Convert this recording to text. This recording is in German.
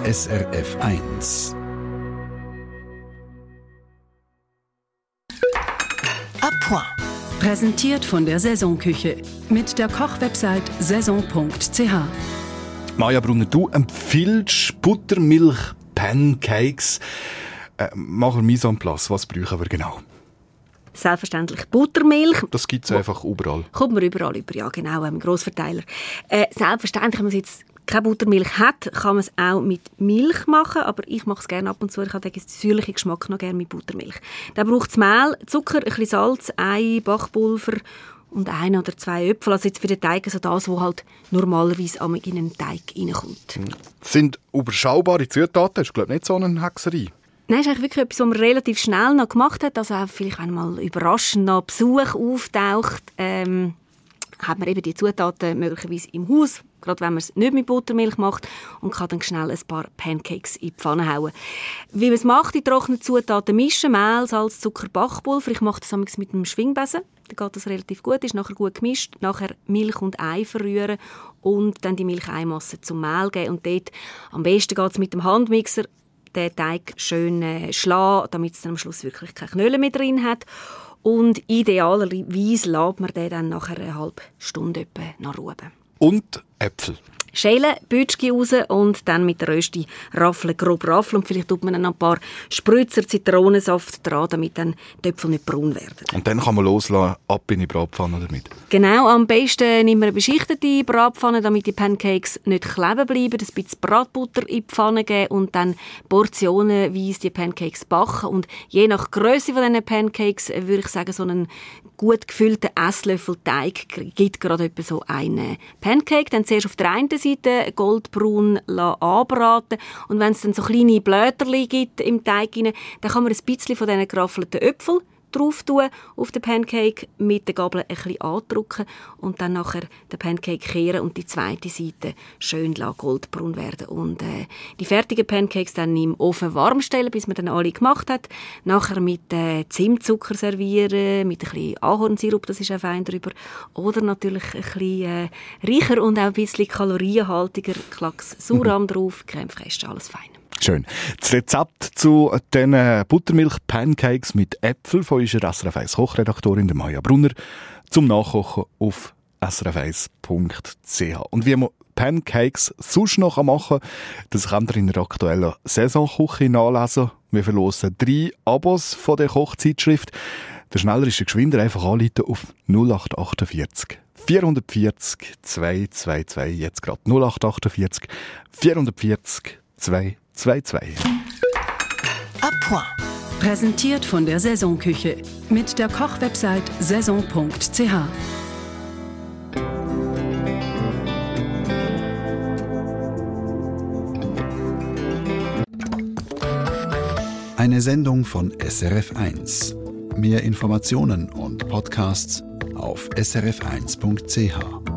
SRF 1. À point. Präsentiert von der Saisonküche mit der Kochwebsite saison.ch. Maja Brunner, du empfiehlst Buttermilch-Pancakes. Mach mir Mise en place. Was brauchen wir genau? Selbstverständlich Buttermilch. Das gibt es einfach überall. Kommt man überall über, ja genau, im Grossverteiler. Selbstverständlich, wenn man jetzt keine Buttermilch hat, kann man es auch mit Milch machen, aber ich mache es gerne ab und zu. Ich habe den säuerlichen Geschmack noch gerne mit Buttermilch. Dann braucht es Mehl, Zucker, ein bisschen Salz, Ei, Backpulver und 1 oder 2 Äpfel. Also jetzt für den Teig, also das, was halt normalerweise in einen Teig reinkommt. Das sind überschaubare Zutaten. Das ist, glaube ich, nicht so eine Hexerei. Nein, das ist eigentlich wirklich etwas, was man relativ schnell noch gemacht hat. Also auch vielleicht, wenn mal überraschend noch Besuch auftaucht, hat man eben die Zutaten möglicherweise im Haus, gerade wenn man es nicht mit Buttermilch macht, und kann dann schnell ein paar Pancakes in die Pfanne hauen. Wie man es macht, die trockenen Zutaten mischen, Mehl, Salz, Zucker, Backpulver. Ich mache das mit einem Schwingbesen. Dann geht das relativ gut, ist nachher gut gemischt. Nachher Milch und Ei verrühren und dann die Milch-Eimasse zum Mehl geben. Und dort am besten geht es mit dem Handmixer, den Teig schön schlagen, damit es dann am Schluss wirklich keine Knölle mehr drin hat. Und idealerweise lässt man den dann nach einer halben Stunde etwa noch ruhen. Und Äpfel. Schälen, Bütschki raus und dann mit der Rösti grob raffeln. Und vielleicht tut man dann ein paar Spritzer Zitronensaft dran, damit dann die Äpfel nicht braun werden. Und dann kann man loslassen, ab in die Bratpfanne damit. Genau, am besten nimmt man eine beschichtete Bratpfanne, damit die Pancakes nicht kleben bleiben. Ein bisschen Bratbutter in die Pfanne geben und dann portionenweise die Pancakes backen. Und je nach Grösse von diesen Pancakes würde ich sagen, so einen gut gefüllten Esslöffel Teig gibt gerade etwa so einen Pancake. Dann zuerst auf der einen Seite goldbraun anbraten. Und wenn es dann so kleine Blätterchen gibt im Teig, dann kann man ein bisschen von diesen geraffelten Äpfeln drauf tun, auf den Pancake, mit der Gabel ein bisschen andrücken und dann nachher den Pancake kehren und die zweite Seite schön goldbraun werden. Und die fertigen Pancakes dann im Ofen warm stellen, bis man dann alle gemacht hat. Nachher mit Zimtzucker servieren, mit ein bisschen Ahornsirup, das ist auch fein drüber. Oder natürlich ein bisschen reicher und auch ein bisschen kalorienhaltiger, Klacks Sauerrahm drauf, Creme fraiche, alles fein. Schön. Das Rezept zu den Buttermilch-Pancakes mit Äpfeln von unserer SRF 1 Kochredaktorin Maja Brunner zum Nachkochen auf srf1.ch. Und wie man Pancakes sonst noch machen kann, das könnt ihr in der aktuellen Saisonküche nachlesen. Wir verlosen 3 Abos von der Kochzeitschrift. Der schneller ist der geschwinder, einfach anrufen auf 0848 440 222. Jetzt gerade 0848 440 222. À point. Präsentiert von der Saisonküche mit der Kochwebsite saison.ch. Eine Sendung von SRF 1. Mehr Informationen und Podcasts auf srf1.ch.